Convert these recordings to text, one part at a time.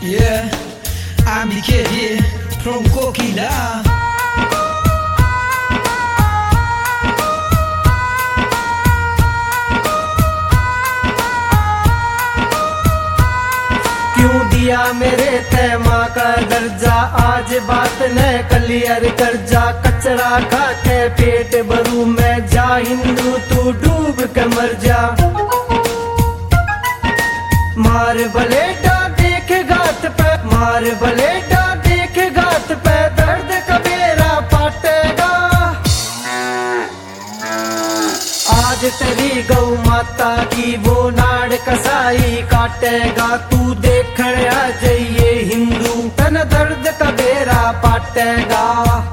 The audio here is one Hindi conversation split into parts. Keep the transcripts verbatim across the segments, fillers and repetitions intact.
Yeah, I'm the kid here from Kokila. क्यों दिया मेरे तय माँ का दर्जा, आज बात न क्लियर कर जा। कचरा खा के पेट भरू मैं, जा हिंदू तू डूब के मर जा। मार बलेटा देख गात पे, मार बलेटा देख गात पे, दर्द कबेरा पाटेगा। आज तेरी गौ माता की वो नाड़ कसाई काटेगा। तू देखण आ जाइए हिंदू, तन दर्द कबेरा पाटेगा।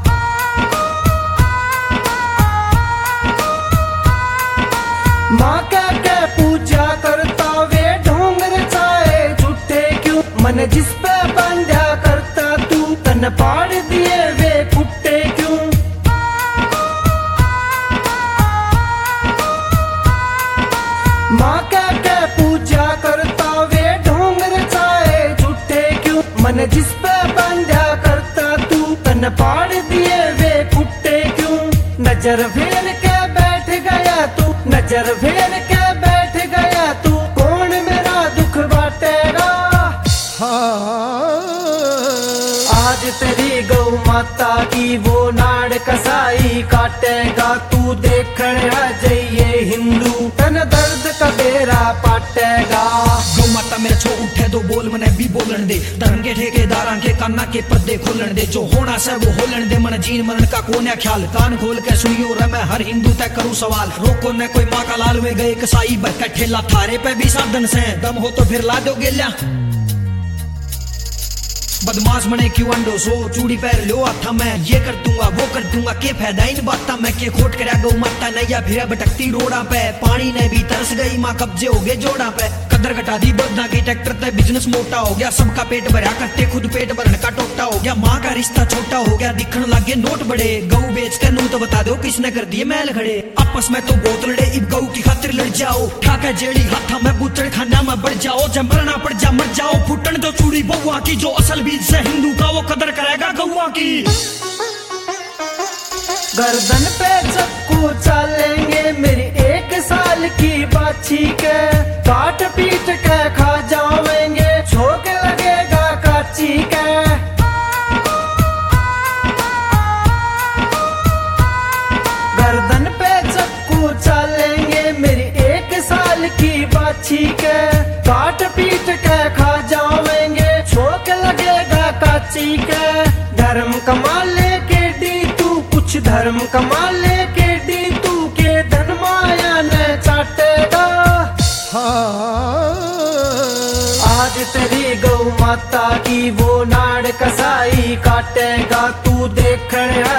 माँ कह के पूजा करता वे ढोंग रचाए झूठे क्यों, मन जिस पे बंधा करता तू, तन पाड़ दिए वे कुत्ते क्यों। माँ कह के पूजा करता वे ढोंग रचाए झूठे क्यों, मन जिस पे बंधा करता तू, तन पाड़ दिए वे कुत्ते क्यों। नजर फेर के बैठ गया तू, नजर फेर के बैठ गया तू, कौन मेरा दुख बांटेगा। आज तेरी गौ माता की वो नाड़ कसाई काटेगा। तू देखण आ जाइए हिंदू, तन दर्द कबेरा पाटेगा। गौ माता मेरा छो उठे दो बोल मने भी बोलन दे, धर्म के ठेकेदारां के काना के पर्दे खोलन दे। जो होना से वो होलन दे, मन जीन मरण का कोन्या ख्याल। कान खोल के सुनियो रे मैं हर हिंदू तय करूं सवाल। रोको न कोई माँ का लाल में गए कसाई भर ठेला, थारे पे भी साधन से दम हो तो फिर ला दो गेल्या। बदमाश मने क्यों अंडो सो, चूड़ी पैर लो आता मैं, ये कर दूंगा वो कर दूंगा, के फायदा इन बाता मैं। के खोट कर गौ माता नैया फिर भटकती रोड़ा पे, पानी ने भी तरस गई माँ कब्जे हो गए जोड़ा पे। कदर घटा दी बदना की ट्रैक्टर ते बिजनेस मोटा हो गया, सबका पेट भरा करते खुद पेट भरने का टोटा हो गया। माँ का रिश्ता छोटा हो गया, दिखने लगे नोट बड़े। गौ बेच कर नू तो बता दो किसने कर दिए मैल खड़े। आपस में तो बहुत लड़े, इब गौ की खातिर लड़ जाओ। ठाका जेड़ी हाथा में बूचड़ खाना में बढ़ जाओ। जब मरना पड़ जा मर जाओ, फुटन दो चूड़ी बउआ की, जो असल बीज से हिंदू का वो कदर करेगा गौआ की। गर्दन पे चक्कू चलेंगे मेरी एक साल की बाछी के, काट पीट के खा जावेंगे, छोक लगेगा काची के। गर्दन पे चक्कू चलेंगे मेरी एक साल की बाछी के, काट पीट के खा जावेंगे, छोक लगेगा काची के। धर्म कमा ले के डी तू, कुछ धर्म कमा ले के डी तू, के धन माया ने चाटेगा। आज तेरी गौ माता की वो नाड़ कसाई काटेगा। तू देखण